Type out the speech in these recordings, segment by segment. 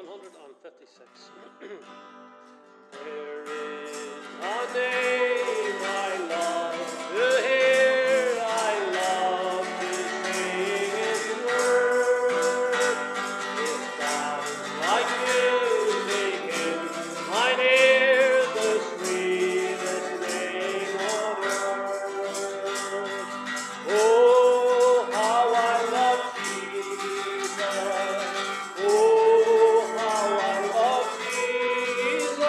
156. There is a name I love to hear, I love to sing His word. It sounds like music in mine ears, the sweetest name on earth. Oh, how I love Jesus. Oh, how I love Jesus.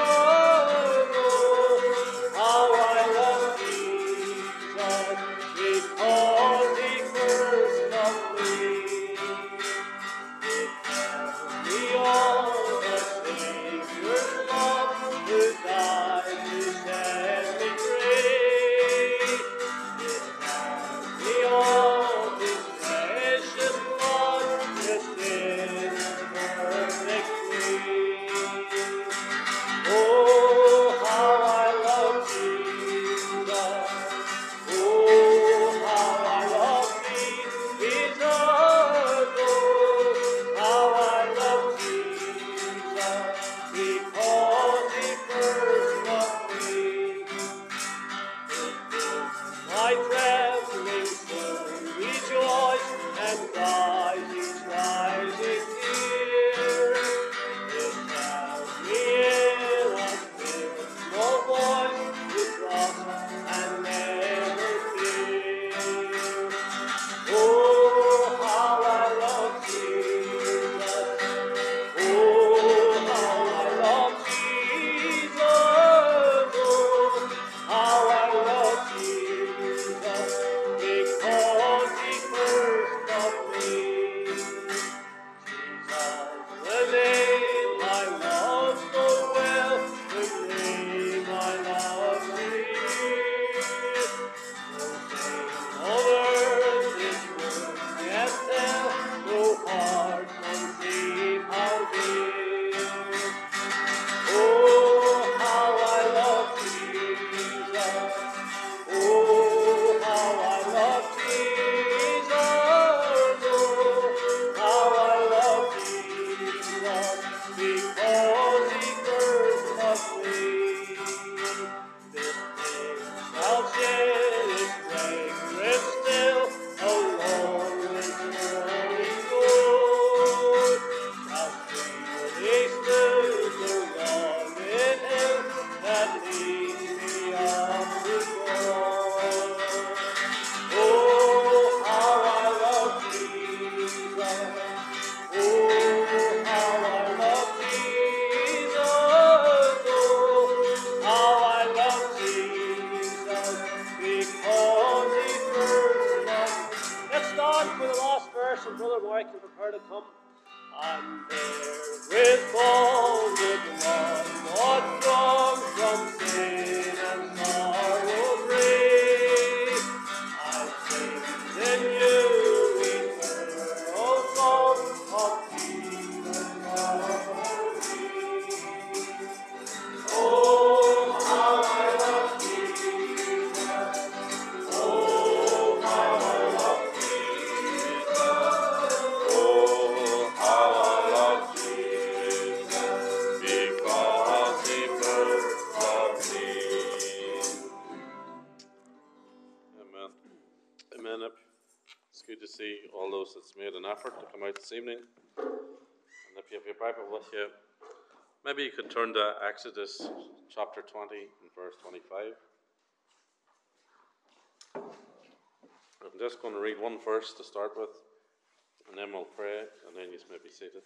Oh, how I love Jesus. Because He first loved me. It tells me all the Savior's love, who died to set me free. It tells me all His precious blood, within perfectly. Oh, how I love Jesus. Oh, how I love Jesus. Oh, how I love Jesus. Because He first loved me. My trembling soul rejoice and cries each rising tear. It tells me in a small voice to trust and never fear. Oh, how I love Jesus. Oh, how I love Jesus. Oh, how I love Jesus. Because He first loved me. Jesus, the name I love so well, the name I love to hear. No fame of earth is worth yet tell, no heart conceive how dear. Oh, how I love Jesus. Oh, how I love Jesus. Oh, how I love Jesus. Because He first loved me. This day shall shed its fragrance still along with morning glory. Shall freely still the rugged hill that leads me up to God. Oh, how I love Jesus. Oh, how I love Jesus. Oh, how I love Jesus. Because He first loved me. Let's start with the last verse, and Brother Mike can prepare to come. And there with bolded one, what from sin and sorrow free, I sing in you eternal song of Jesus Calvary. Oh, how I love Jesus. Oh, how I love Jesus. Oh, how I love Jesus, because He first loved me. Amen. Amen. It's good to see all those that's made an effort to come out this evening. And if you have your Bible with you, maybe you could turn to Exodus chapter 20 and verse 25. I'm just going to read one verse to start with, and then we'll pray, and then you may be seated.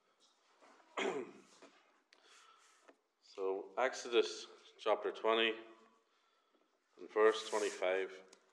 So, Exodus chapter 20 and verse 25.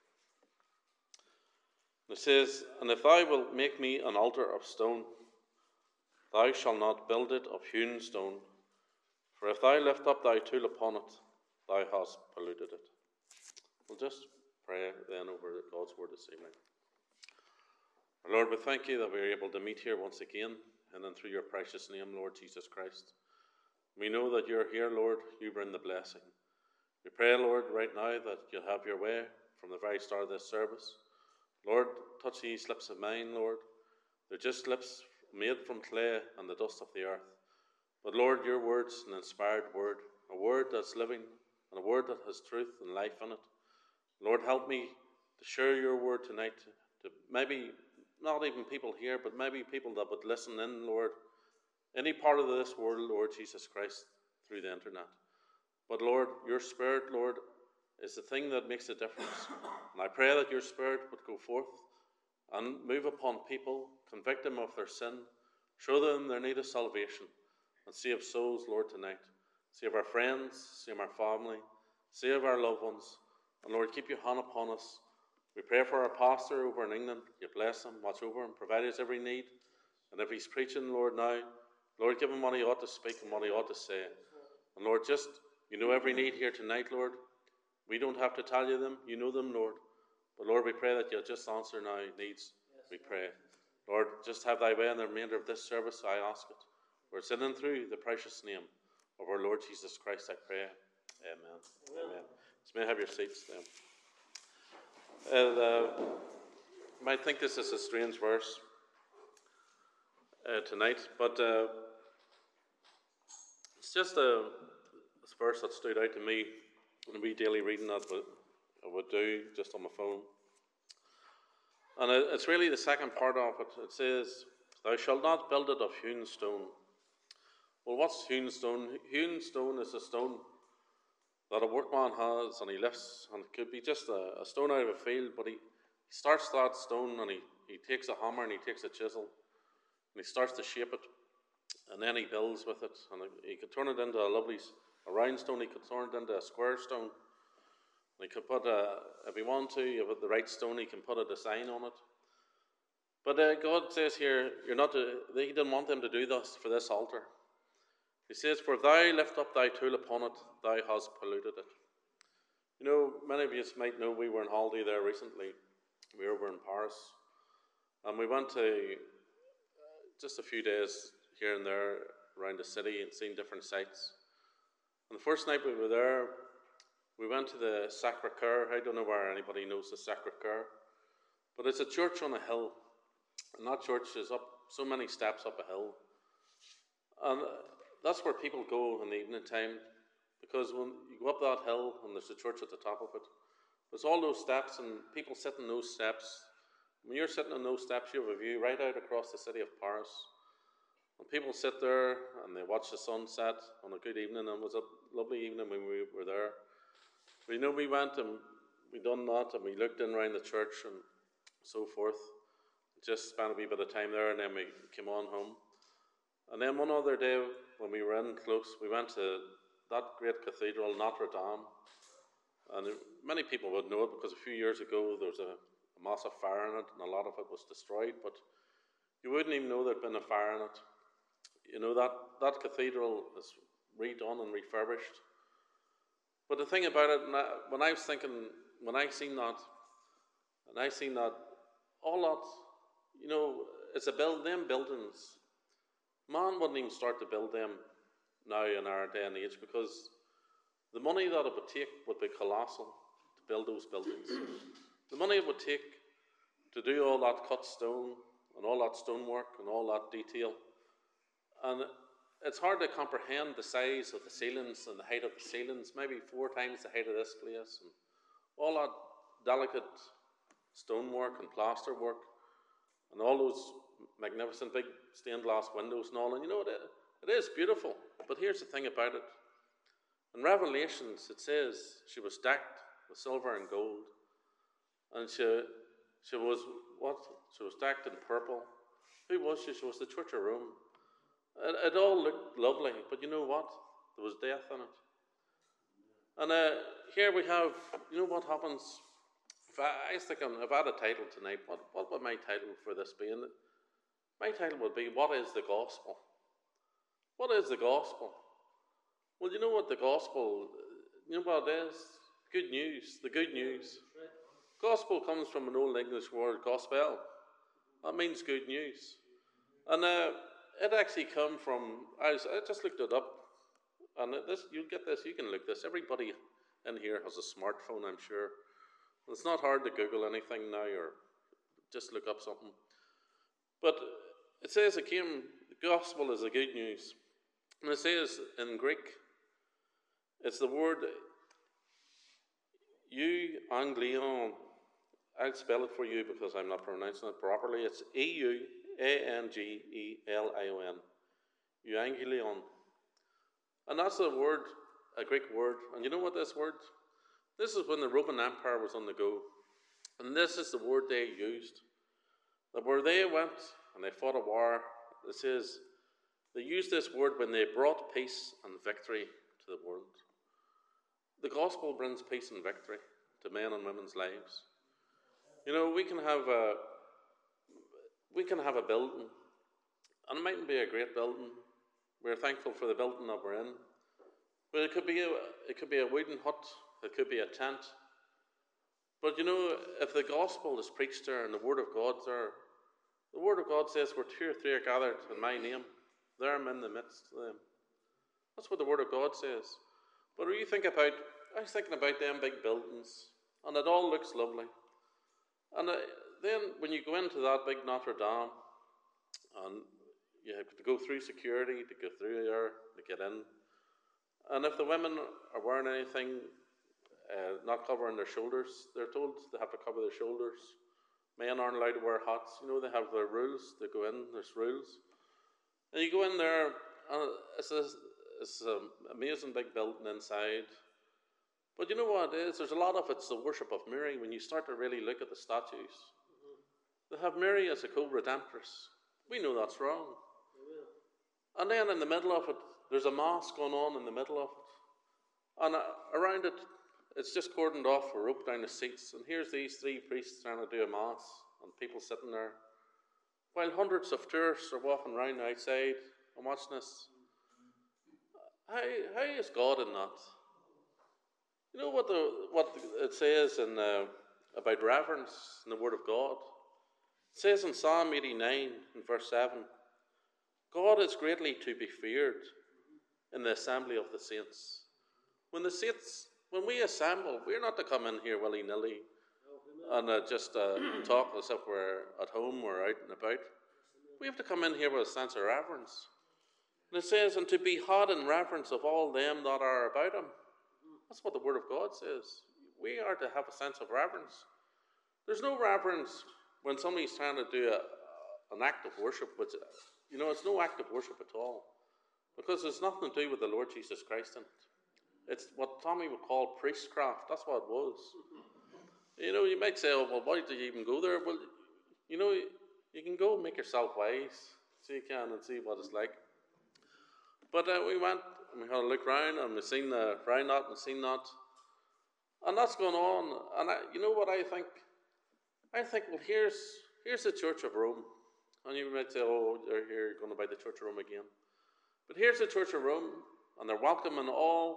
It says, And if thou wilt make me an altar of stone, thou shalt not build it of hewn stone, for if thou lift up thy tool upon it, thou hast polluted it. We'll just pray then over God's word this evening. Our Lord, we thank you that we're able to meet here once again, and then through your precious name, Lord Jesus Christ. We know that you're here, Lord. You bring the blessing. We pray, Lord, right now that you'll have your way from the very start of this service. Lord, touch these lips of mine, Lord. They're just lips made from clay and the dust of the earth. But Lord, your word's an inspired word, a word that's living, and a word that has truth and life in it. Lord, help me to share your word tonight to maybe not even people here, but maybe people that would listen in, Lord, any part of this world, Lord Jesus Christ, through the internet. But Lord, your Spirit, Lord, is the thing that makes a difference. And I pray that your Spirit would go forth and move upon people, convict them of their sin, show them their need of salvation, and save souls, Lord, tonight. Save our friends, save our family, save our loved ones. And Lord, keep your hand upon us. We pray for our pastor over in England. You bless him, watch over him, provide his every need. And if he's preaching, Lord, now, Lord, give him what he ought to speak and what he ought to say. And Lord, just, you know every need here tonight, Lord. We don't have to tell you them. You know them, Lord. But Lord, we pray that you'll just answer now needs. We pray. Lord, just have thy way in the remainder of this service, I ask it. We're sitting through the precious name of our Lord Jesus Christ, I pray. Amen. Amen. So may I have your seats then. You might think this is a strange verse tonight, but it's just a verse that stood out to me in a wee daily reading that I would do just on my phone. And it's really the second part of it. It says, "Thou shalt not build it of hewn stone." Well, what's hewn stone? Hewn stone is a stone that a workman has and he lifts, and it could be just a stone out of a field, but he starts that stone and he takes a hammer and he takes a chisel and he starts to shape it, and then he builds with it, and he could turn it into a round stone, he could turn it into a square stone. He could put if he wanted to, if it's the right stone, he can put a design on it. But God says here, he didn't want them to do this for this altar. He says, "For thou lift up thy tool upon it, thou hast polluted it." You know, many of you might know we were on holiday there recently. We were over in Paris. And we went to just a few days here and there around the city and seen different sites. And the first night we were there, we went to the Sacré-Cœur. I don't know where anybody knows the Sacré-Cœur, but it's a church on a hill. And that church is up so many steps up a hill. And that's where people go in the evening time, because when you go up that hill and there's a church at the top of it, there's all those steps and people sit on those steps. When you're sitting on those steps, you have a view right out across the city of Paris. And people sit there and they watch the sunset on a good evening, and it was a lovely evening when we were there. But you know, we went and we done that, and we looked in around the church and so forth. Just spent a wee bit of time there, and then we came on home. And then one other day, when we were in close, we went to that great cathedral, Notre Dame. And many people would know it because a few years ago there was a massive fire in it, and a lot of it was destroyed. But you wouldn't even know there'd been a fire in it. You know, that cathedral is redone and refurbished. But the thing about it, when I seen that, all that, you know, it's them buildings. Man wouldn't even start to build them now in our day and age, because the money that it would take would be colossal to build those buildings. The money it would take to do all that cut stone and all that stonework and all that detail. And it's hard to comprehend the size of the ceilings and the height of the ceilings, maybe 4 times the height of this place, and all that delicate stonework and plasterwork, and all those magnificent big stained glass windows and all. And you know, it is beautiful. But here's the thing about it. In Revelations, it says she was decked with silver and gold. And she was what? She was decked in purple. Who was she? She was the Church of Rome. It all looked lovely, but you know what? There was death in it. And here we have, you know what happens? I was thinking, if I had a title tonight, what would my title for this be? And my title would be, "What is the Gospel?" What is the Gospel? Well, you know what the Gospel, you know what it is? Good news, the good news. Gospel comes from an old English word, gospel. That means good news. And it actually come from, I just looked it up, and you'll get this, you can look this. Everybody in here has a smartphone, I'm sure. It's not hard to Google anything now, or just look up something. But it says the gospel is the good news. And it says in Greek, it's the word euangelion. I'll spell it for you because I'm not pronouncing it properly. It's E-U-A-N-G-E-L-I-O-N. Euangelion. And that's a word, a Greek word. And you know what this word? This is when the Roman Empire was on the go. And this is the word they used. That where they went and they fought a war, it says they used this word when they brought peace and victory to the world. The gospel brings peace and victory to men and women's lives. You know, we can have a building, and it mightn't be a great building. We're thankful for the building that we're in, but it could be a wooden hut, it could be a tent. But you know, if the gospel is preached there and the word of God's there, the word of God says, "Where 2 or 3 are gathered in my name, there I'm in the midst of them." That's what the word of God says. But when you think about, I was thinking about them big buildings, and it all looks lovely. And then when you go into that big Notre Dame, and you have to go through security to go through there to get in, and if the women are wearing anything not covering their shoulders, they're told they have to cover their shoulders. Men aren't allowed to wear hats. You know, they have their rules. They go in, there's rules. And you go in there, and it's an amazing big building inside. But you know what it is? There's a lot of it's the worship of Mary. When you start to really look at the statues, they have Mary as a co-redemptress. We know that's wrong. And then in the middle of it, there's a mass going on in the middle of it. And around it, it's just cordoned off a rope down the seats. And here's these 3 priests trying to do a mass, and people sitting there, while hundreds of tourists are walking around outside and watching this. How is God in that? You know what it says about reverence in the Word of God? It says in Psalm 89 in verse 7, God is greatly to be feared in the assembly of the saints. When we assemble, we're not to come in here willy-nilly and just talk as if we're at home or out and about. We have to come in here with a sense of reverence. And it says, and to be hot in reverence of all them that are about him. That's what the Word of God says. We are to have a sense of reverence. There's no reverence when somebody's trying to do an act of worship, which, you know, it's no act of worship at all. Because there's nothing to do with the Lord Jesus Christ in it. It's what Tommy would call priestcraft. That's what it was. You know, you might say, oh, well, why did you even go there? Well, you know, you can go and make yourself wise. So you can and see what it's like. But we went and we had a look round and we seen round that and seen that. And that's going on. And you know what I think? I think, well, here's the Church of Rome. And you might say, oh, they're here going about the Church of Rome again. But here's the Church of Rome, and they're welcoming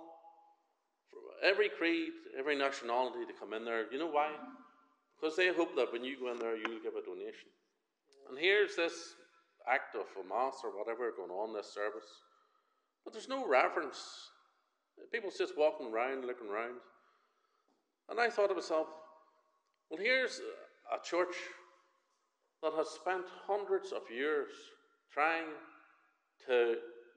every creed, every nationality to come in there. You know why? Because they hope that when you go in there, you'll give a donation. And here's this act of a mass or whatever going on, this service. But there's no reverence. People's just walking around, looking around. And I thought to myself, well, here's a church that has spent hundreds of years trying to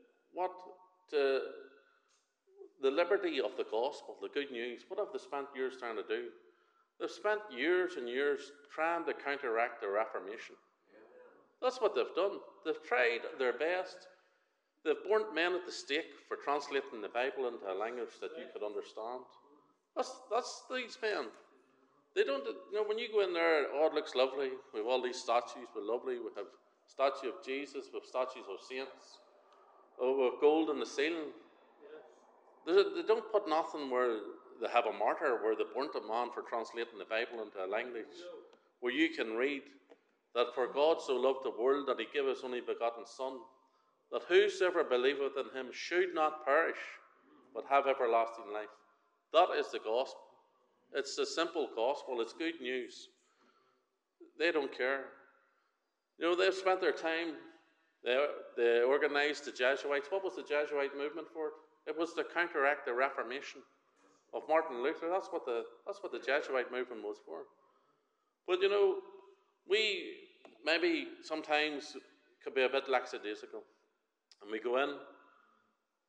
the liberty of the gospel, the good news. What have they spent years trying to do? They've spent years and years trying to counteract the Reformation. That's what they've done. They've tried their best. They've burnt men at the stake for translating the Bible into a language that you could understand. That's these men. They don't, you know, when you go in there, oh, it looks lovely. We have all these statues, we're lovely. We have statue of Jesus, we have statues of saints. Oh, we have gold in the ceiling. They don't put nothing where they have a martyr, where they burnt a man for translating the Bible into a language where you can read that for God so loved the world that he gave his only begotten Son, that whosoever believeth in him should not perish, but have everlasting life. That is the gospel. It's the simple gospel. It's good news. They don't care. You know, they've spent their time, they organized the Jesuits. What was the Jesuit movement for? It was to counteract the Reformation of Martin Luther. That's what the Jesuit movement was for. But you know, we maybe sometimes could be a bit lackadaisical. And we go in,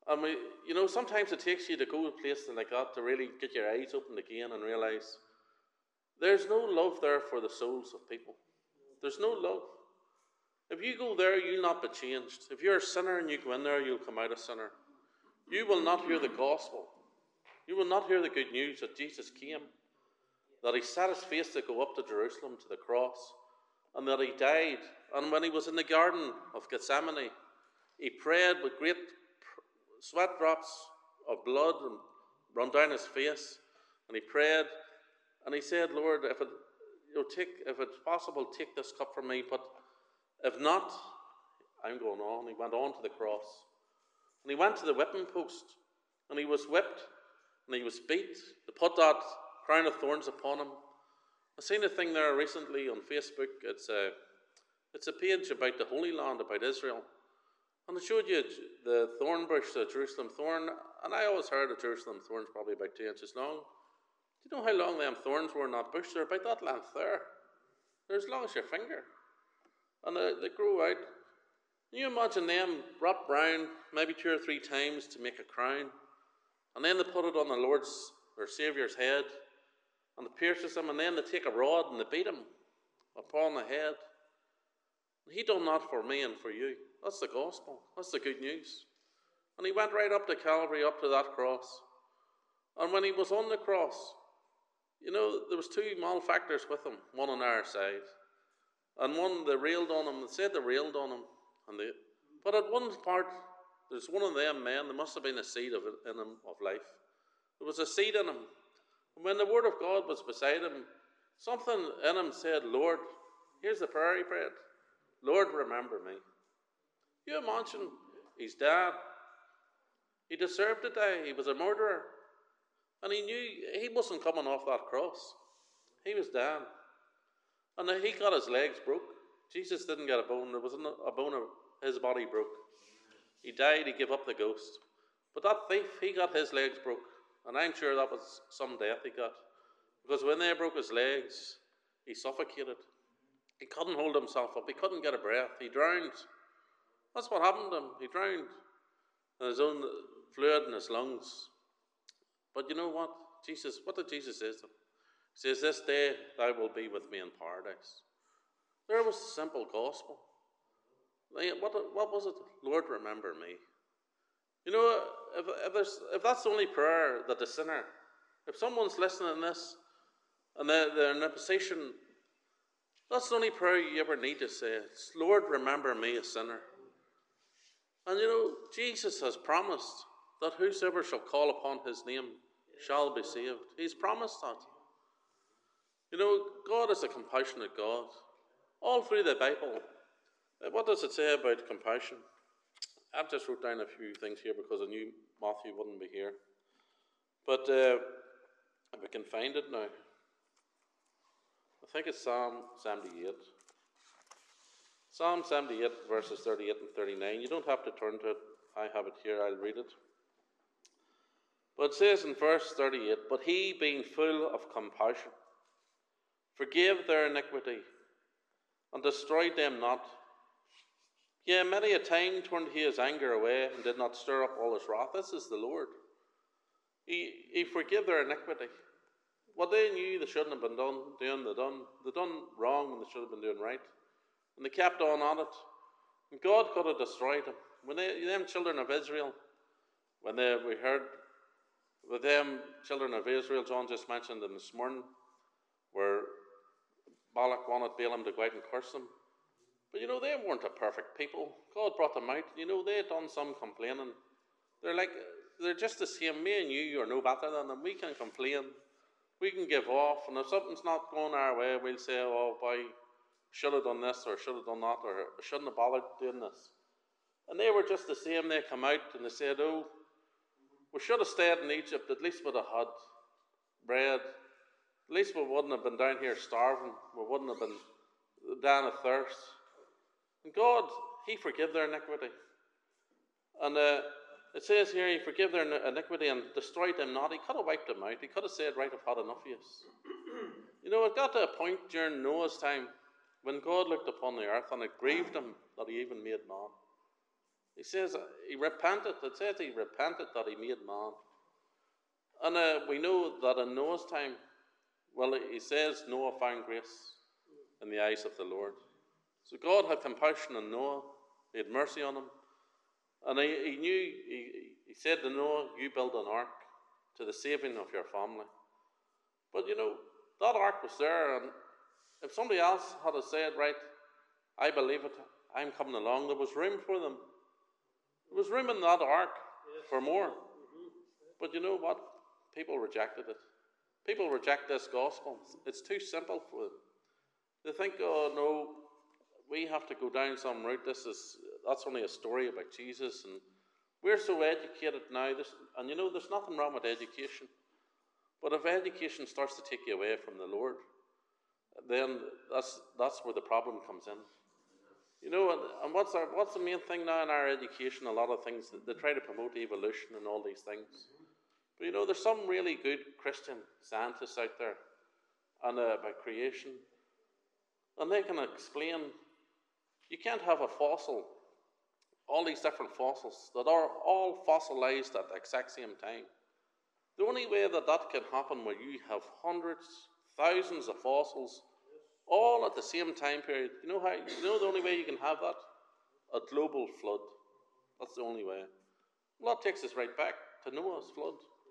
And sometimes it takes you to go to a place like that to really get your eyes opened again and realize there's no love there for the souls of people. There's no love. If you go there, you'll not be changed. If you're a sinner and you go in there, you'll come out a sinner. You will not hear the gospel. You will not hear the good news that Jesus came, that he set his face to go up to Jerusalem to the cross, and that he died. And when he was in the Garden of Gethsemane, he prayed with great sweat drops of blood and run down his face. And he prayed, and he said, Lord, if it's possible, take this cup from me, but if not, I'm going on. He went on to the cross. And he went to the whipping post, and he was whipped, and he was beat. They put that crown of thorns upon him. I seen a thing there recently on Facebook. It's a page about the Holy Land, about Israel. And it showed you the thorn bush, the Jerusalem thorn. And I always heard a Jerusalem thorn's probably about 2 inches long. Do you know how long them thorns were in that bush? They're about that length there. They're as long as your finger. And they grow out. Can you imagine them wrapped round maybe 2 or 3 times to make a crown? And then they put it on the Lord's or Saviour's head, and it pierces him, and then they take a rod and they beat him upon the head. And he done that for me and for you. That's the gospel. That's the good news. And he went right up to Calvary, up to that cross. And when he was on the cross, there was 2 malefactors with him, one on our side. And one, they railed on him. They said they railed on him. But at one part, there's one of them men, there must have been a seed in him of life. There was a seed in him. And when the word of God was beside him, something in him said, Lord, here's the prayer he prayed. Lord, remember me. You imagine, he's dead. He deserved to die. He was a murderer. And he knew he wasn't coming off that cross. He was dead. And he got his legs broke. Jesus didn't get a bone. There wasn't a bone of his body broke. He died. He gave up the ghost. But that thief, he got his legs broke. And I'm sure that was some death he got. Because when they broke his legs, he suffocated. He couldn't hold himself up. He couldn't get a breath. He drowned. That's what happened to him. He drowned. And his own fluid in his lungs. But you know what? What did Jesus say to him? He says, this day thou wilt be with me in paradise. There was the simple gospel. What was it? Lord, remember me. If that's the only prayer that the sinner, if someone's listening to this and they're in a position, that's the only prayer you ever need to say. It's, Lord, remember me, a sinner. And Jesus has promised that whosoever shall call upon his name shall be saved. He's promised that. God is a compassionate God. All through the Bible, what does it say about compassion? I've just wrote down a few things here because I knew Matthew wouldn't be here. But if we can find it now. I think it's Psalm 78. Psalm 78, verses 38 and 39. You don't have to turn to it. I have it here. I'll read it. But it says in verse 38, but he, being full of compassion, forgave their iniquity, and destroyed them not. Yea, many a time turned he his anger away, and did not stir up all his wrath. This is the Lord. He forgave their iniquity. What they knew they shouldn't have been doing, they done wrong when they should have been doing right. And they kept on it. And God could have destroyed them. When them children of Israel, we heard with them children of Israel, John just mentioned them this morning, where Balak wanted Balaam to go out and curse them. But they weren't a perfect people. God brought them out. They had done some complaining. They're just the same. Me and you are no better than them. We can complain. We can give off. And if something's not going our way, we'll say, oh boy, should have done this, or should have done that, or shouldn't have bothered doing this. And they were just the same. They come out and they said, oh, we should have stayed in Egypt. At least we'd have had bread. At least we wouldn't have been down here starving. We wouldn't have been down of thirst. And God, he forgave their iniquity. And it says here, he forgave their iniquity and destroyed them not. He could have wiped them out. He could have said, right, I've had enough of you. It got to a point during Noah's time when God looked upon the earth and it grieved him that he even made man. He says he repented. It says he repented that he made man. And we know that in Noah's time, well, he says Noah found grace in the eyes of the Lord. So God had compassion on Noah. He had mercy on him. And he knew, he said to Noah, you build an ark to the saving of your family. But you know, that ark was there, and if somebody else had said, right, I believe it, I'm coming along, there was room for them. There was room in that ark for more. But you know what? People rejected it. People reject this gospel. It's too simple for them. They think, oh no, we have to go down some route. That's only a story about Jesus, and we're so educated now. And you know, there's nothing wrong with education. But if education starts to take you away from the Lord, then that's where the problem comes in. You know, and what's the main thing now in our education? A lot of things, they try to promote evolution and all these things. But you know, there's some really good Christian scientists out there and about creation. And they can explain, you can't have a fossil, all these different fossils that are all fossilized at the exact same time. The only way that can happen where you have hundreds, thousands of fossils all at the same time period. You know the only way you can have that? A global flood. That's the only way. Well, that takes us right back to Noah's flood.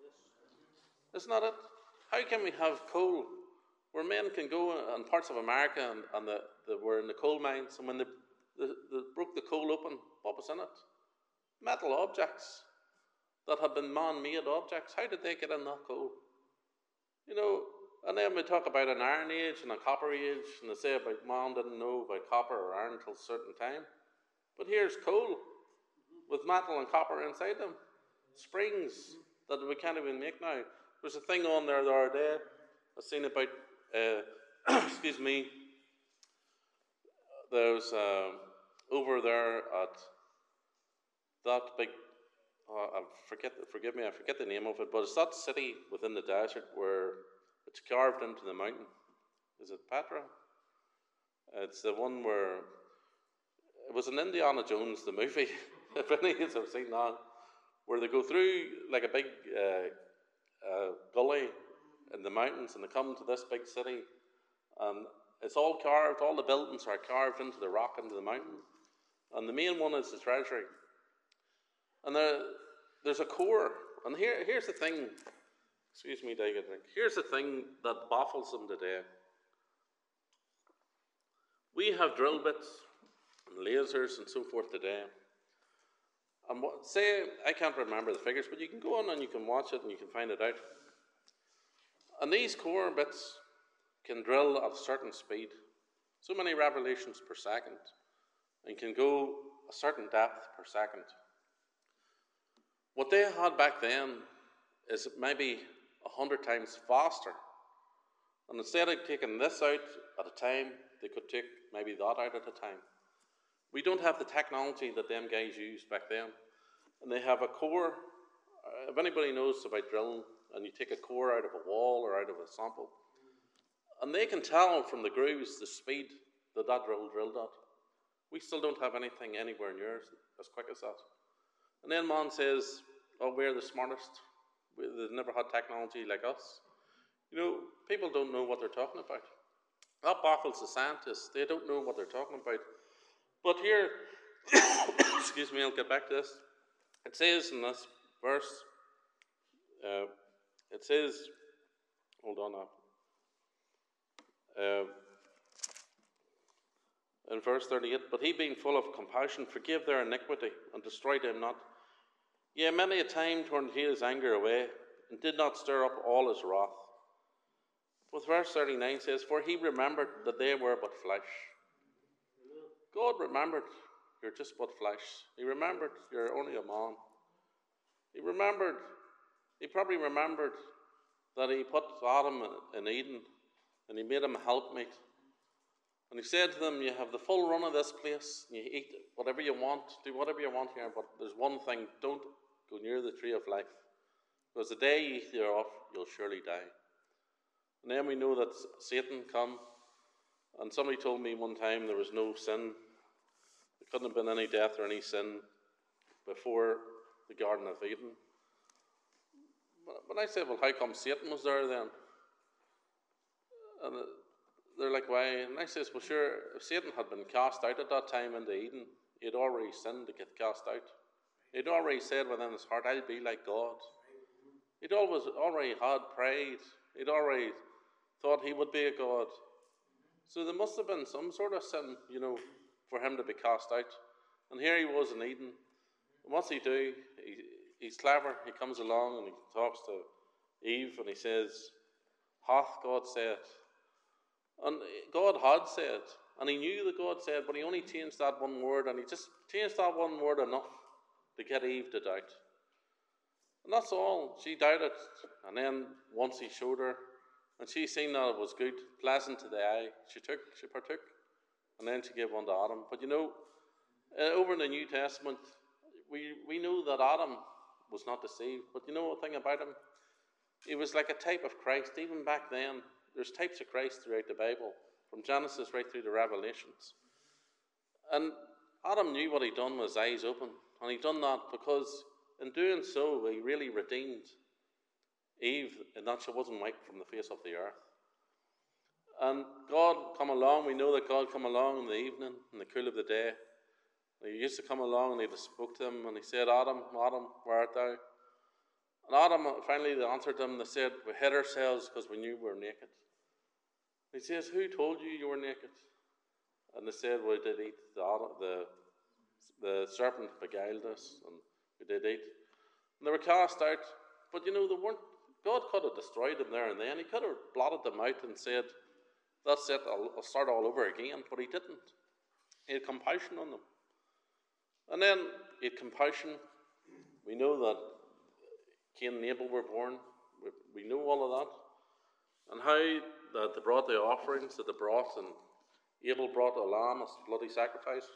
Isn't that it? How can we have coal where men can go in parts of America and they were in the coal mines, and when they broke the coal open, what was in it? Metal objects that had been man-made objects. How did they get in that coal? You know, and then we talk about an iron age and a copper age, and they say about man didn't know about copper or iron until a certain time. But here's coal with metal and copper inside them. Springs that we can't even make now. There's a thing on there the other day I seen about, excuse me, there's over there at that big, forgive me, I forget the name of it, but it's that city within the desert where it's carved into the mountain. Is it Petra? It's the one where, it was in Indiana Jones, the movie, if any of you have seen that, where they go through like a big gully in the mountains, and they come to this big city, and it's all carved, all the buildings are carved into the rock, into the mountain, and the main one is the treasury. And there's a core, and here's the thing, excuse me, David, here's the thing that baffles them today. We have drill bits and lasers and so forth today. And say, I can't remember the figures, but you can go on and you can watch it and you can find it out. And these core bits can drill at a certain speed, so many revolutions per second, and can go a certain depth per second. What they had back then is maybe 100 times faster. And instead of taking this out at a time, they could take maybe that out at a time. We don't have the technology that them guys used back then. And they have a core. If anybody knows about drilling, and you take a core out of a wall or out of a sample, and they can tell from the grooves the speed that drill drilled at. We still don't have anything anywhere near as quick as that. And then man says, oh, we're the smartest. They've never had technology like us. You know, people don't know what they're talking about. That baffles the scientists. They don't know what they're talking about. But here, excuse me, I'll get back to this. It says in this verse, it says, hold on now. In verse 38, but he being full of compassion forgave their iniquity and destroyed them not. Yea, many a time turned he his anger away and did not stir up all his wrath. But verse 39 says, for he remembered that they were but flesh. God remembered you're just but flesh. He remembered you're only a man. He probably remembered that he put Adam in Eden and he made him a helpmate. And he said to them, you have the full run of this place, and you eat whatever you want, do whatever you want here, but there's one thing, don't go near the tree of life, because the day you eat thereof, you'll surely die. And then we know that Satan come, and somebody told me one time there was no sin, there couldn't have been any death or any sin before the Garden of Eden. But I said, well, how come Satan was there then? And they're like, why? And I says, well, sure, if Satan had been cast out at that time into Eden, he'd already sinned to get cast out. He'd already said within his heart, I'll be like God. He'd already had pride. He'd already thought he would be a God. So there must have been some sort of sin, for him to be cast out. And here he was in Eden. And what's he do? He's clever. He comes along and he talks to Eve and he says, hath God said? And God had said. And he knew that God said, but he only changed that one word, and he just changed that one word enough to get Eve to doubt. And that's all. She doubted. And then once he showed her, and she seen that it was good, pleasant to the eye, she partook. And then she gave one to Adam. But over in the New Testament, we know that Adam was not deceived. But you know one thing about him? He was like a type of Christ. Even back then, there's types of Christ throughout the Bible, from Genesis right through to Revelations. And Adam knew what he'd done with his eyes open. And he'd done that because in doing so, he really redeemed Eve in that she wasn't wiped from the face of the earth. And God come along. We know that God come along in the evening, in the cool of the day. He used to come along and he just spoke to him and he said, Adam, Adam, where art thou? And Adam, finally they answered him. They said, we hid ourselves because we knew we were naked. He says, who told you were naked? And they said, we did eat. The serpent beguiled us and we did eat. And they were cast out. But they weren't. God could have destroyed them there and then. He could have blotted them out and said, that's it, I'll start all over again. But he didn't. He had compassion on them. And then he had compassion. We know that Cain and Abel were born. We know all of that. And how that they brought the offerings that they brought, and Abel brought a lamb as a bloody sacrifice.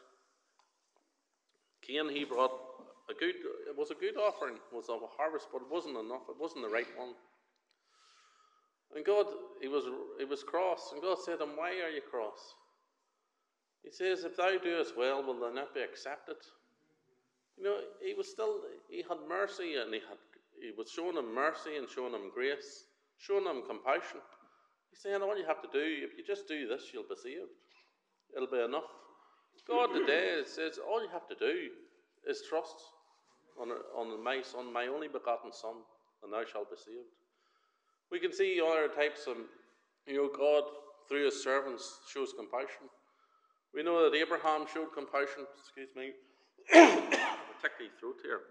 Cain, he brought it was a good offering, it was a harvest, but it wasn't enough. It wasn't the right one. And God, he was cross, and God said to him, why are you cross? He says, if thou doest well, will thou not be accepted? He had mercy, and he was showing him mercy and showing him grace, showing him compassion. He's saying, all you have to do, if you just do this, you'll be saved. It'll be enough. God today says, all you have to do is trust on my Son, my only begotten Son, and thou shalt be saved. We can see other types of, God, through his servants, shows compassion. We know that Abraham showed compassion. Excuse me. Particularly throat here.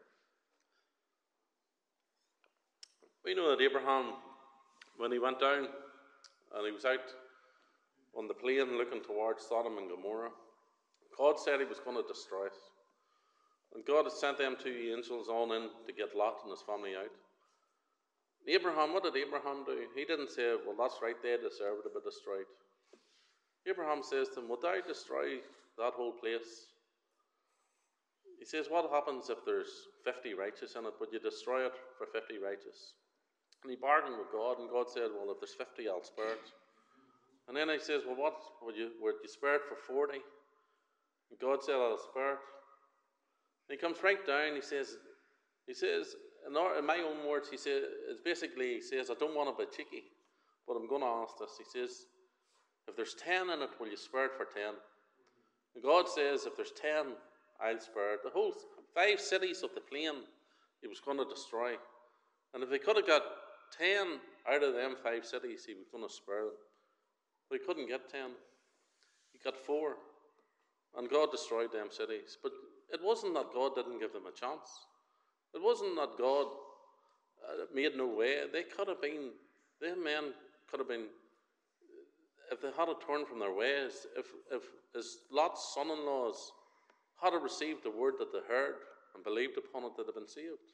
We know that Abraham, when he went down and he was out on the plain looking towards Sodom and Gomorrah, God said he was going to destroy it. And God had sent them two angels on in to get Lot and his family out. Abraham, what did Abraham do? He didn't say, well, that's right, they deserve to be destroyed. Abraham says to him, would thou destroy that whole place? He says, what happens if there's 50 righteous in it? Would you destroy it for 50 righteous? And he bargained with God, and God said, well, if there's 50, I'll spare it. And then he says, well, what? Would you spare it for 40? And God said, I'll spare it. And he comes right down, he says, in my own words, he says, I don't want to be cheeky, but I'm going to ask this. He says, if there's 10 in it, will you spare it for 10? And God says, if there's 10, I'll spare it. The whole 5 cities of the plain he was going to destroy. And if he could have got 10 out of them 5 cities, he was going to spare them. But he couldn't get 10. He got 4. And God destroyed them cities. But it wasn't that God didn't give them a chance. It wasn't that God made no way. Them men could have been, if they had turned from their ways, if his Lot's son-in-laws had received the word that they heard and believed upon it, they'd have been saved.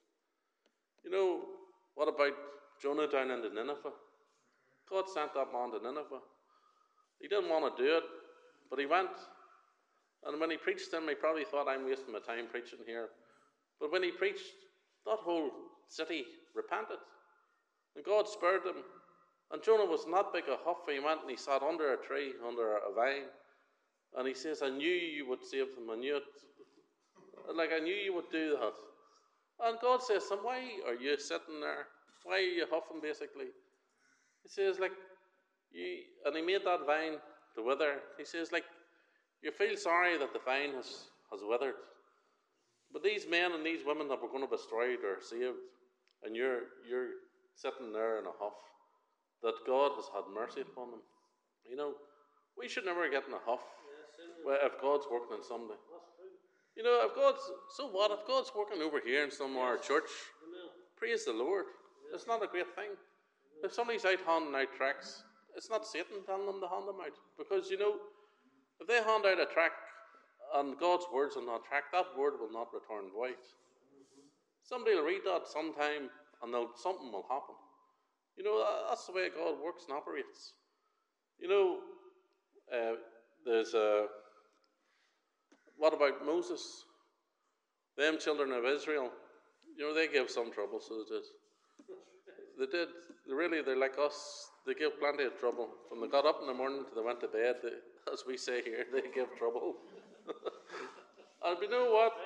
What about Jonah down into Nineveh? God sent that man to Nineveh. He didn't want to do it, but he went. And when he preached to him, he probably thought, I'm wasting my time preaching here. But when he preached, that whole city repented. And God spared them. And Jonah was not big a huff. He went and he sat under a tree, under a vine. And he says, I knew you would save them. I knew it. Like, I knew you would do that. And God says to him, why are you sitting there? Why are you huffing, basically? He says, like, and he made that vine to wither. He says, like, you feel sorry that the vine has withered. But these men and these women that were going to be destroyed are saved. And you're sitting there in a huff. That God has had mercy upon them. You know, we should never get in a huff if God's working in somebody. You know, if God's working over here in some of our church, praise the Lord. It's not a great thing. If somebody's out handing out tracts, it's not Satan telling them to hand them out. Because, you know, if they hand out a tract and God's word's on that tract, that word will not return void. Somebody will read that sometime and something will happen. You know, that's the way God works and operates. You know, what about Moses? Them children of Israel, you know, they gave some trouble, so they did. They did. They're like us. They give plenty of trouble. From they got up in the morning to they went to bed, as we say here, they give trouble. And you know what?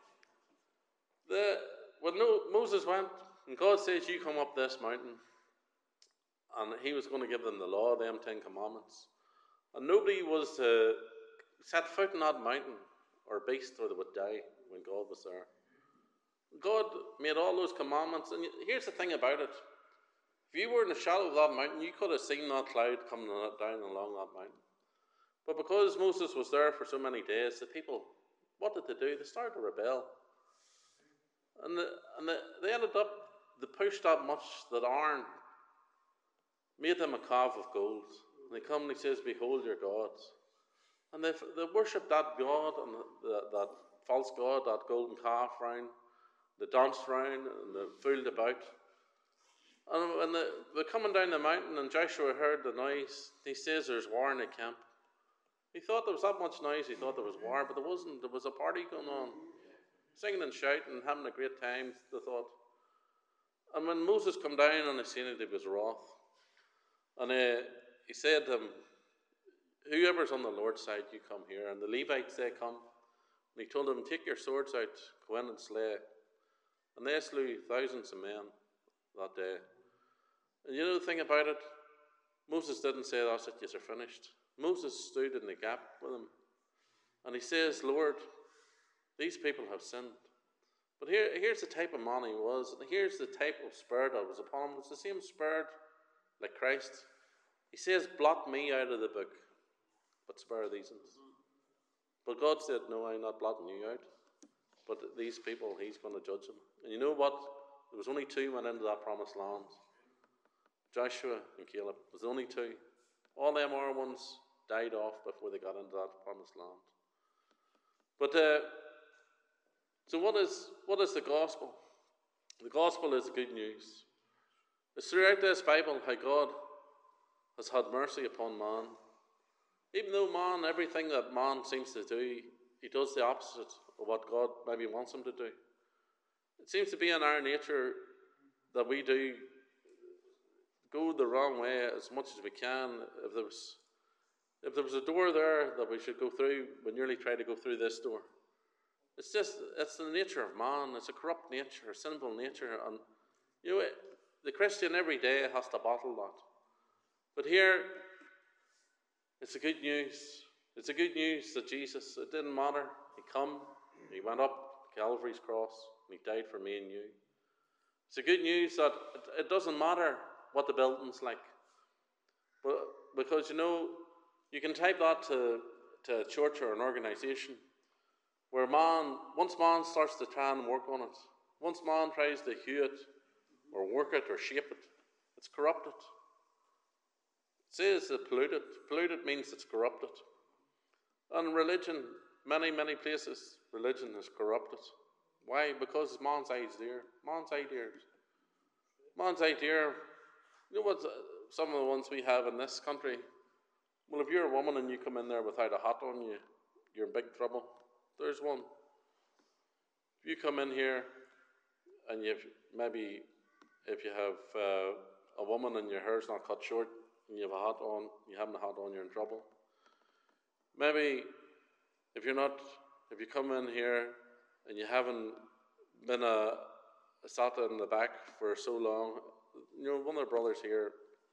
When Moses went, and God says, you come up this mountain, and he was going to give them the law, them 10 commandments. And nobody was to set foot in that mountain or beast, or they would die when God was there. God made all those commandments, and here's the thing about it. If you were in the shadow of that mountain, you could have seen that cloud coming down along that mountain. But because Moses was there for so many days, the people, what did they do? They started to rebel. And they ended up, they pushed that much that Aaron made them a calf of gold. And they come and he says, behold your gods. And they worshipped that God and that false god, that golden calf round. They danced round and they fooled about. And when they're coming down the mountain and Joshua heard the noise, he says there's war in the camp. He thought there was that much noise, he thought there was war, but there wasn't. There was a party going on. Singing and shouting and having a great time, they thought. And when Moses come down and he seen it, he was wroth. And he said to them, whoever's on the Lord's side, you come here. And the Levites, they come. And he told them, take your swords out, go in and slay. And they slew thousands of men that day. And you know the thing about it? Moses didn't say, that's it, you're finished. Moses stood in the gap with him. And he says, Lord, these people have sinned. But here's the type of man he was. And here's the type of spirit that was upon him. It's the same spirit like Christ. He says, blot me out of the book, but spare these ones. But God said, no, I'm not blotting you out. But these people, he's going to judge them. And you know what? There was only 2 went into that promised land. Joshua and Caleb. There was only 2. All them other ones died off before they got into that promised land. But so what is the gospel? The gospel is the good news. It's throughout this Bible how God has had mercy upon man. Even though man, everything that man seems to do, he does the opposite of what God maybe wants him to do. It seems to be in our nature that we do go the wrong way as much as we can. If there was a door there that we should go through, we nearly try to go through this door. It's the nature of man. It's a corrupt nature, a sinful nature. And, you know, the Christian every day has to battle that. But here, it's the good news. It's the good news that Jesus, it didn't matter. He come, he went up Calvary's cross, and he died for me and you. It's the good news that it doesn't matter what the building's like. But because, you know, you can type that to a church or an organisation where once man starts to try and work on it, once man tries to hew it or work it or shape it, it's corrupted. It says it's polluted. Polluted means it's corrupted. And religion, many, many places, religion is corrupted. Why? Because man's idea. Man's ideas. Man's idea. You know what? Some of the ones we have in this country. Well, if you're a woman and you come in there without a hat on, you're in big trouble. There's one. If you come in here and if you have a woman and your hair's not cut short and you have a hat on, you haven't a hat on, you're in trouble. Maybe if you come in here and you haven't been sat in the back for so long. You know, one of the brothers here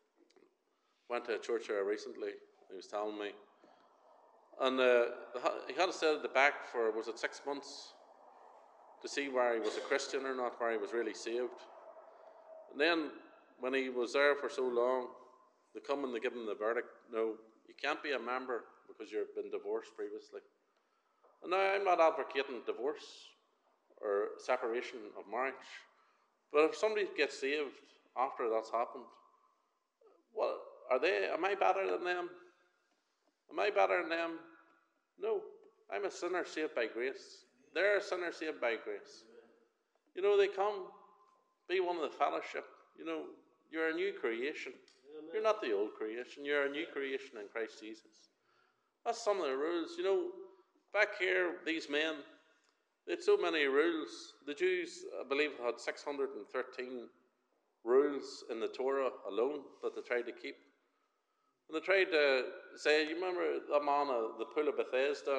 went to a church there recently. He was telling me, and he had to sit at the back for, was it 6 months, to see where he was a Christian or not, where he was really saved. And then when he was there for so long, they come and they give him the verdict: no, you can't be a member because you've been divorced previously. And now I'm not advocating divorce or separation of marriage, but if somebody gets saved after that's happened, what are they? Am I better than them? Am I better than them? No, I'm a sinner saved by grace. They're a sinner saved by grace. You know, they come, be one of the fellowship. You know, you're a new creation. You're not the old creation. You're a new creation in Christ Jesus. That's some of the rules. You know, back here, these men, they had so many rules. The Jews, I believe, had 613 rules in the Torah alone that they tried to keep. And they tried to say, you remember that man at the pool of Bethesda?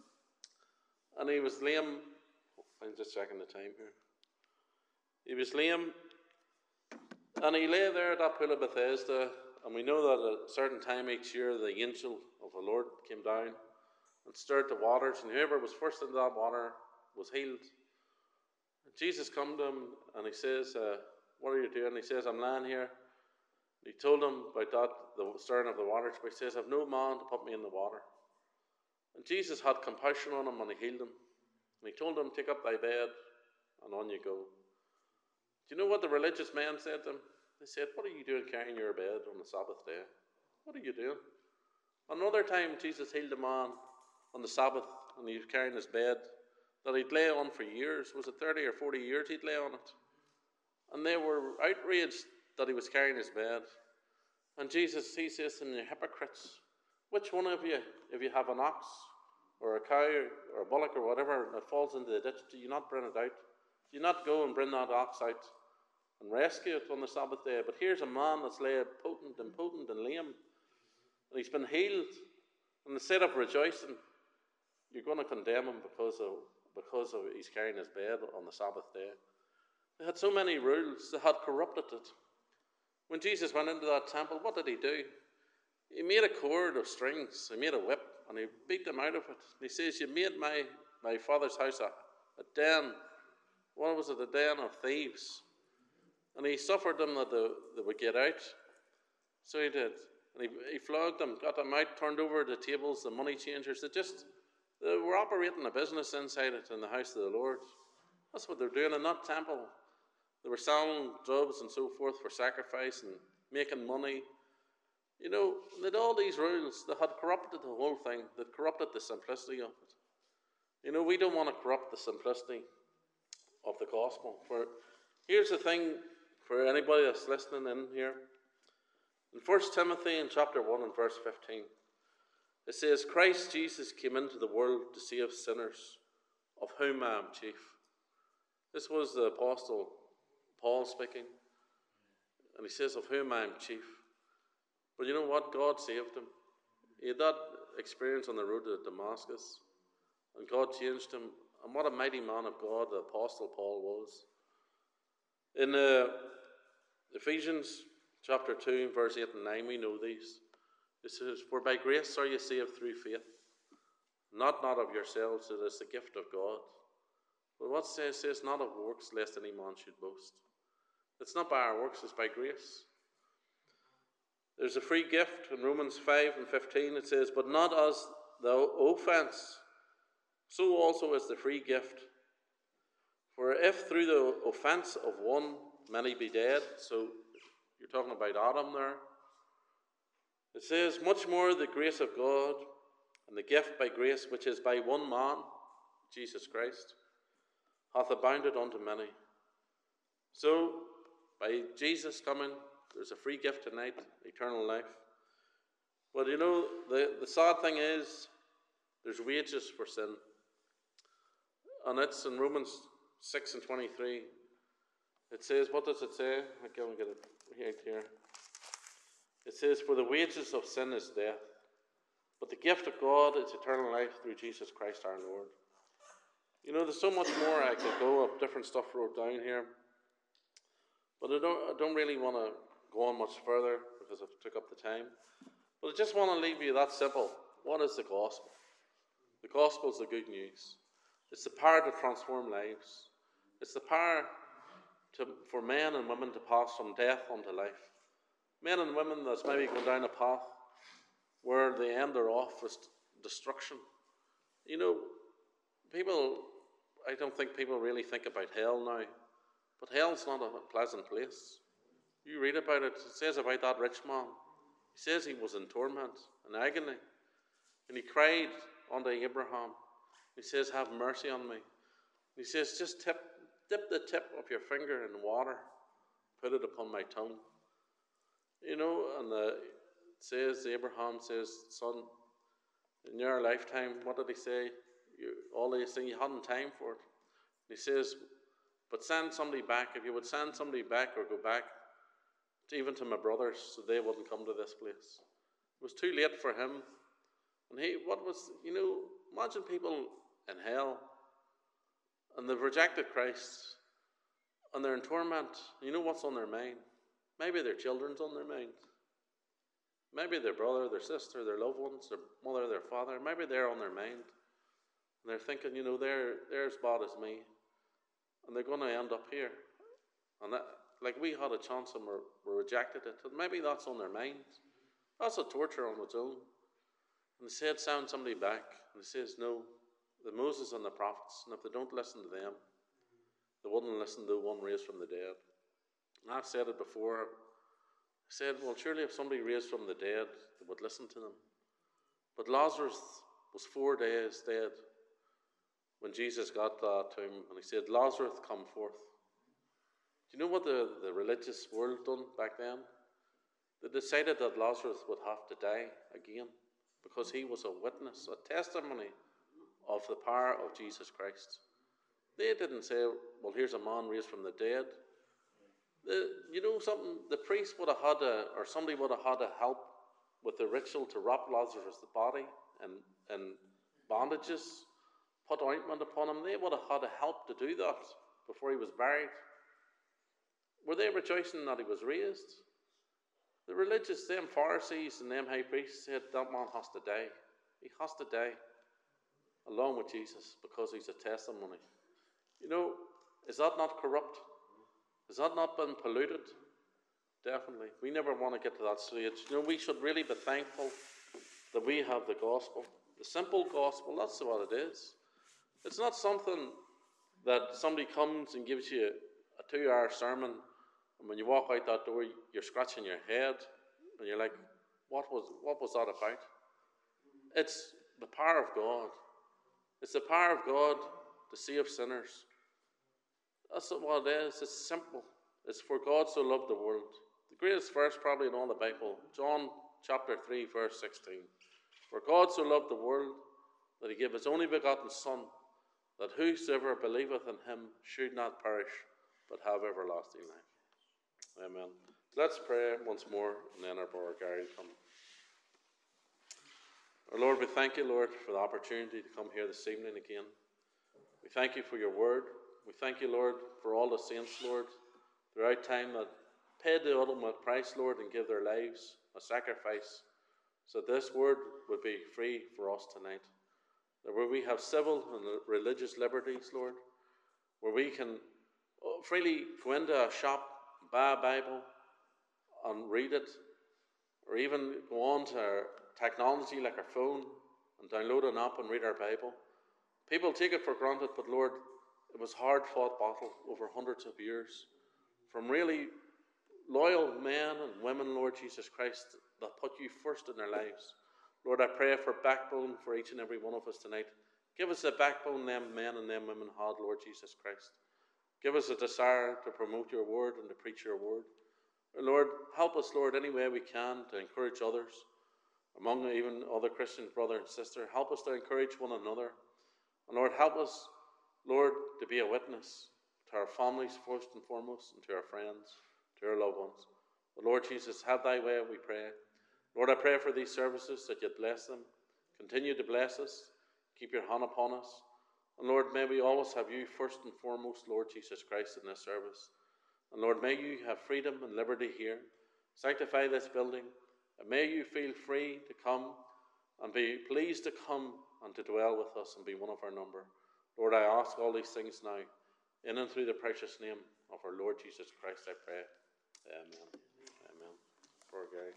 And he was lame. I'm just checking the time here. He was lame. And he lay there at that pool of Bethesda. And we know that at a certain time each year, the angel of the Lord came down and stirred the waters. And whoever was first into that water was healed. And Jesus come to him and he says, what are you doing? He says, I'm lying here. He told him about that, the stirring of the waters, but he says, I've no man to put me in the water. And Jesus had compassion on him and he healed him. And he told him, take up thy bed and on you go. Do you know what the religious men said to him? They said, what are you doing carrying your bed on the Sabbath day? What are you doing? Another time Jesus healed a man on the Sabbath and he was carrying his bed that he'd lay on for years. Was it 30 or 40 years he'd lay on it? And they were outraged that he was carrying his bed. And Jesus, he says to them, you hypocrites, which one of you, if you have an ox or a cow or a bullock or whatever that falls into the ditch, do you not bring it out? Do you not go and bring that ox out and rescue it on the Sabbath day? But here's a man that's laid potent and lame, and he's been healed. And instead of rejoicing, you're going to condemn him because of he's carrying his bed on the Sabbath day. They had so many rules, they had corrupted it. When Jesus went into that temple, what did he do? He made a cord of strings, he made a whip, and he beat them out of it. And he says, you made my father's house a den. What was it? A den of thieves. And he suffered them that they would get out. So he did. And he flogged them, got them out, turned over the tables, the money changers. They were operating a business inside it in the house of the Lord. That's what they're doing in that temple. They were selling doves and so forth for sacrifice and making money. You know, they had all these rules that had corrupted the whole thing, that corrupted the simplicity of it. You know, we don't want to corrupt the simplicity of the gospel. Here's the thing for anybody that's listening in here. In 1 Timothy in chapter 1 and verse 15, it says, Christ Jesus came into the world to save sinners, of whom I am chief. This was the apostle Paul speaking. And he says, of whom I am chief. But you know what? God saved him. He had that experience on the road to Damascus. And God changed him. And what a mighty man of God the apostle Paul was. In Ephesians chapter 2, verse 8 and 9, we know these. It says, for by grace are you saved through faith, not of yourselves, it is the gift of God. But what it says, not of works, lest any man should boast. It's not by our works, it's by grace. There's a free gift in Romans 5 and 15. It says, but not as the offense, so also is the free gift. For if through the offense of one many be dead, so you're talking about Adam there, it says, much more the grace of God and the gift by grace, which is by one man, Jesus Christ, hath abounded unto many. So, by Jesus coming, there's a free gift tonight, eternal life. But you know, the sad thing is, there's wages for sin. And it's in Romans 6 and 23. It says, what does it say? I can't get it right here. It says, for the wages of sin is death, but the gift of God is eternal life through Jesus Christ our Lord. You know, there's so much more I could go of different stuff wrote down here, but I don't really want to go on much further because I've took up the time. But I just want to leave you that simple. What is the gospel? The gospel is the good news. It's the power to transform lives. It's the power for men and women to pass from death unto life. Men and women that's maybe going down a path where the end thereof is destruction. You know, I don't think people really think about hell now, but hell's not a pleasant place. You read about it, it says about that rich man. He says he was in torment and agony, and he cried unto Abraham. He says, have mercy on me. He says, just dip the tip of your finger in water, put it upon my tongue. You know, and Abraham says, son, in your lifetime, what did he say? All these things, you hadn't time for it. And he says, but send somebody back. If you would send somebody back or go back, even to my brothers, so they wouldn't come to this place. It was too late for him. And imagine people in hell, and they've rejected Christ, and they're in torment. You know what's on their mind? Maybe their children's on their mind. Maybe their brother, their sister, their loved ones, their mother, their father, maybe they're on their mind. And they're thinking, they're as bad as me. And they're going to end up here. And we had a chance and we rejected it. And maybe that's on their minds. That's a torture on its own. And they said, send somebody back. And he says, no, the Moses and the prophets, and if they don't listen to them, they wouldn't listen to one raised from the dead. And I've said it before. I said, well, surely if somebody raised from the dead, they would listen to them. But Lazarus was 4 days dead when Jesus got to him, and he said, Lazarus, come forth. Do you know what the religious world done back then? They decided that Lazarus would have to die again because he was a witness, a testimony of the power of Jesus Christ. They didn't say, well, here's a man raised from the dead. The priest would have had or somebody would have had to help with the ritual to wrap Lazarus' body in bandages, put ointment upon him. They would have had to help to do that before he was buried. Were they rejoicing that he was raised? The religious, them Pharisees and them high priests said that man has to die. He has to die along with Jesus because he's a testimony. Is that not corrupt? Has that not been polluted? Definitely. We never want to get to that stage. We should really be thankful that we have the gospel. The simple gospel, that's what it is. It's not something that somebody comes and gives you a 2-hour sermon, and when you walk out that door, you're scratching your head, and you're like, what was that about? It's the power of God. It's the power of God to save sinners. That's what it is. It's simple. It's for God so loved the world. The greatest verse probably in all the Bible, John chapter 3, verse 16. For God so loved the world that he gave his only begotten Son, that whosoever believeth in him should not perish, but have everlasting life. Amen. Let's pray once more, and then our brother Gary will come. Our Lord, we thank you, Lord, for the opportunity to come here this evening again. We thank you for your word. We thank you, Lord, for all the saints, Lord, throughout time that paid the ultimate price, Lord, and give their lives a sacrifice so that this word would be free for us tonight. That where we have civil and religious liberties, Lord, where we can freely go into a shop, buy a Bible, and read it, or even go on to our technology like our phone and download an app and read our Bible. People take it for granted, but Lord, it was hard-fought battle over hundreds of years from really loyal men and women, Lord Jesus Christ, that put you first in their lives. Lord, I pray for backbone for each and every one of us tonight. Give us the backbone them men and them women had, Lord Jesus Christ. Give us a desire to promote your word and to preach your word. Lord, help us, Lord, any way we can to encourage others, among even other Christians, brother and sister. Help us to encourage one another. And Lord, help us, Lord, to be a witness to our families first and foremost, and to our friends, to our loved ones. But Lord Jesus, have thy way, we pray. Lord, I pray for these services that you'd bless them. Continue to bless us. Keep your hand upon us. And Lord, may we always have you first and foremost, Lord Jesus Christ, in this service. And Lord, may you have freedom and liberty here. Sanctify this building. And may you feel free to come and be pleased to come and to dwell with us and be one of our number. Lord, I ask all these things now, in and through the precious name of our Lord Jesus Christ, I pray. Amen. Amen. Poor Gary.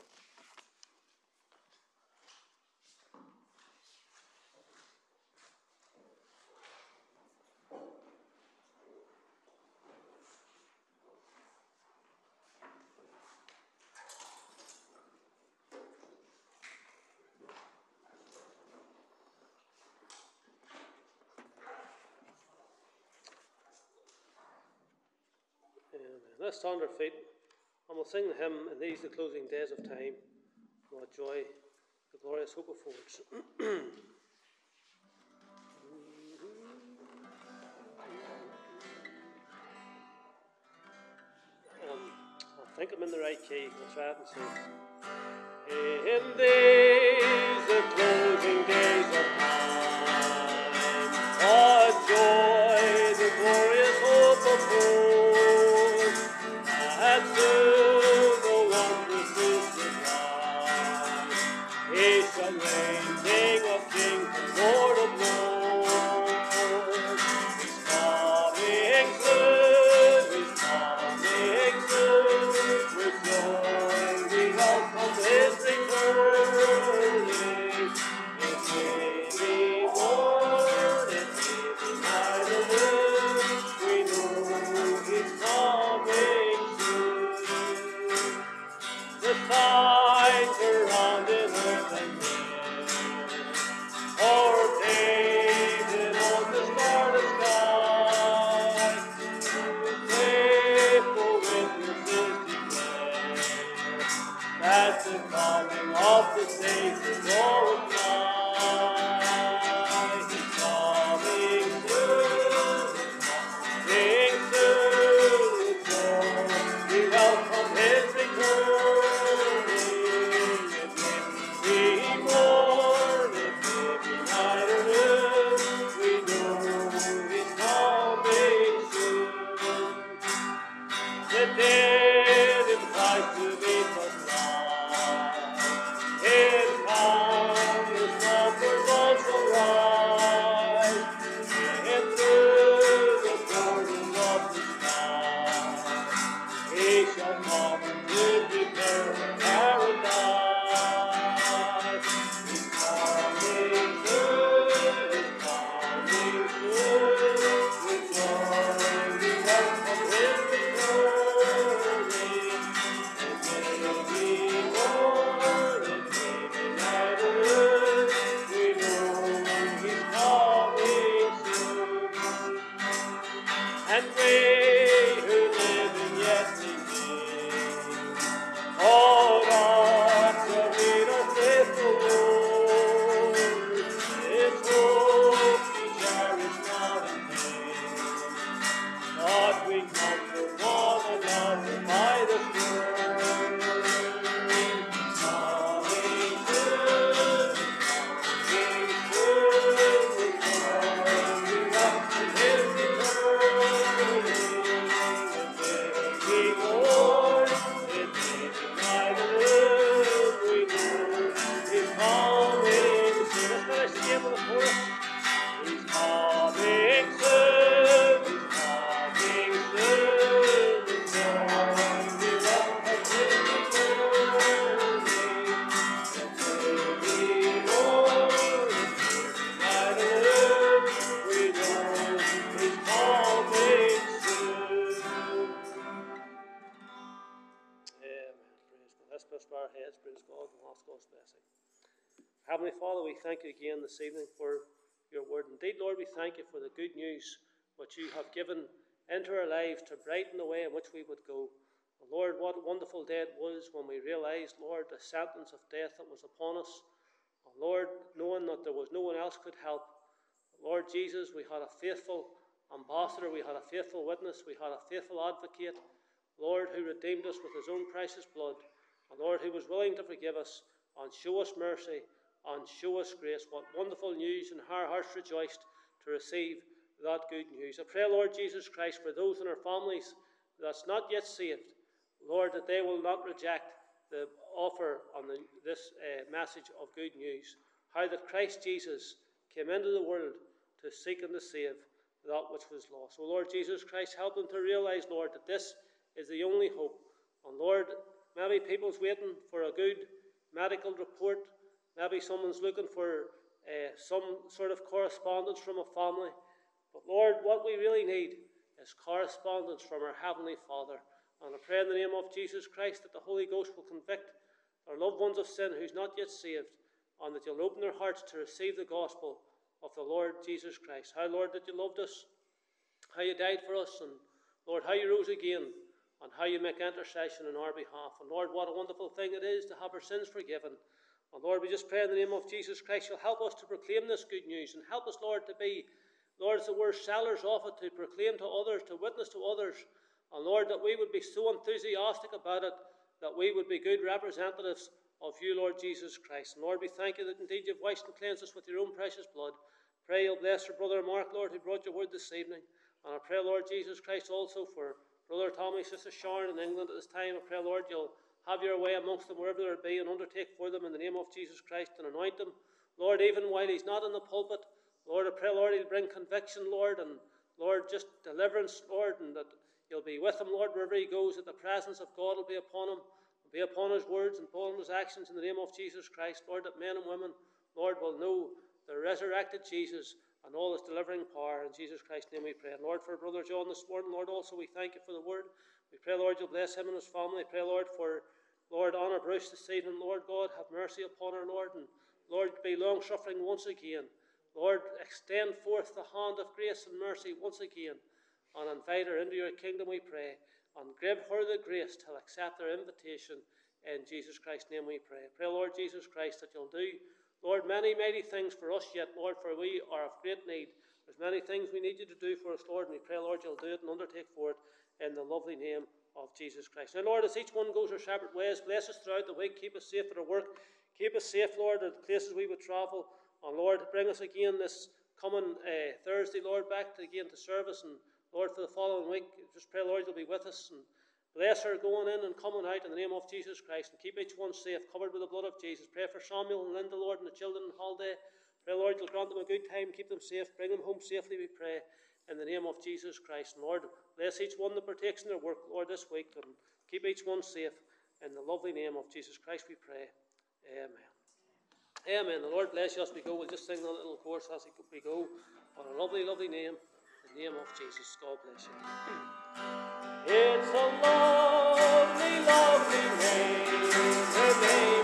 Let's stand our feet and we'll sing the hymn in these the closing days of time. What joy, the glorious hope affords. I think I'm in the right key. I'll try it and sing. In these the closing days of time, what joy, the glorious hope affords. And soon the wondrous news will rise. He shall reign, King of kings and Lord of lords. He's coming soon, he's coming soon. With joy we welcome his returning. It may be morn, it may be night or noon. We know he's coming soon. The signs around in earth and men, ordained on the starless sky, faithful witnesses declare that the coming of the Savior draweth nigh. He's coming soon, coming soon, with joy we welcome his returning. It may be morn, it may be night or noon, we know he's coming soon. The dead in Christ will be but life. His countless numbers also rise. And through the portals of the sky, he shall come to prepare a paradise. He's coming soon, he's coming soon. With joy we welcome his returning. It may be morn, it may be night or noon. We know he's coming soon. And we who live in yet remain, hold on to read of faithful Lord. His hope we cherish not in vain. But we comfort one another by the word. Coming soon, coming soon, with joy we welcome his returning. It may be morn, it may be night or noon, we know he's coming soon. Let's finish again with a chorus. He's coming soon, he's coming soon, with joy we welcome his returning. It may be morn, it may be night or noon, we know he's coming soon. Amen. Praise God. Let's lift our heads, praise God, and ask God's blessing. Heavenly Father, we thank you again this evening for your word. Indeed, Lord, we thank you for the good news which you have given into our lives to brighten the way in which we would go. And Lord, what a wonderful day it was when we realized, Lord, the sentence of death that was upon us. And Lord, knowing that there was no one else could help. Lord Jesus, we had a faithful ambassador, we had a faithful witness, we had a faithful advocate, Lord, who redeemed us with his own precious blood. And Lord, who was willing to forgive us and show us mercy and show us grace. What wonderful news, and our hearts rejoiced to receive that good news. I pray, Lord Jesus Christ, for those in our families that's not yet saved, Lord, that they will not reject the offer on this message of good news. How that Christ Jesus came into the world to seek and to save that which was lost. So, Lord Jesus Christ, help them to realize, Lord, that this is the only hope. And, Lord, maybe people's waiting for a good medical report. Maybe someone's looking for some sort of correspondence from a family. But, Lord, what we really need is correspondence from our Heavenly Father. And I pray in the name of Jesus Christ that the Holy Ghost will convict our loved ones of sin who's not yet saved, and that you'll open their hearts to receive the gospel of the Lord Jesus Christ. How, Lord, that you loved us, how you died for us, and, Lord, how you rose again, and how you make intercession on our behalf. And, Lord, what a wonderful thing it is to have our sins forgiven. And, Lord, we just pray in the name of Jesus Christ, you'll help us to proclaim this good news, and help us, Lord, to be, Lord, as it were, sellers of it, to proclaim to others, to witness to others. And, Lord, that we would be so enthusiastic about it, that we would be good representatives of you, Lord Jesus Christ. And, Lord, we thank you that indeed you've washed and cleansed us with your own precious blood. Pray you'll bless our brother Mark, Lord, who brought your word this evening. And I pray, Lord Jesus Christ, also for Brother Tommy, Sister Sharon in England at this time. I pray, Lord, you'll have your way amongst them wherever there be, and undertake for them in the name of Jesus Christ, and anoint them. Lord, even while he's not in the pulpit, Lord, I pray, Lord, he'll bring conviction, Lord, and, Lord, just deliverance, Lord, and that you'll be with him, Lord, wherever he goes, that the presence of God will be upon him, be upon his words and upon his actions in the name of Jesus Christ. Lord, that men and women, Lord, will know the resurrected Jesus and all his delivering power. In Jesus Christ's name we pray. And, Lord, for Brother John this morning, Lord, also we thank you for the word. We pray, Lord, you'll bless him and his family. We pray, Lord, for, Lord, Honor Bruce this evening. Lord God, have mercy upon her, Lord, and, Lord, be long-suffering once again. Lord, extend forth the hand of grace and mercy once again, and invite her into your kingdom, we pray, and give her the grace to accept our invitation. In Jesus Christ's name we pray. Pray, Lord Jesus Christ, that you'll do, Lord, many mighty things for us yet, Lord, for we are of great need. There's many things we need you to do for us, Lord, and we pray, Lord, you'll do it and undertake for it in the lovely name of Jesus Christ. Now, Lord, as each one goes our separate ways, bless us throughout the week, keep us safe at our work, keep us safe, Lord, at the places we would travel, and, Lord, bring us again this coming Thursday, Lord, back again to service, and, Lord, for the following week, just pray, Lord, you'll be with us, and bless her going in and coming out in the name of Jesus Christ, and keep each one safe, covered with the blood of Jesus. Pray for Samuel and Linda, Lord, and the children on holiday. Pray, Lord, you'll grant them a good time, keep them safe, bring them home safely, we pray, in the name of Jesus Christ. And, Lord, bless each one that partakes in their work, Lord, this week, and keep each one safe. In the lovely name of Jesus Christ we pray. Amen. Amen. The Lord bless you as we go. We'll just sing a little chorus as we go on a lovely, lovely name. In the name of Jesus. God bless you. It's a lovely, lovely name, the name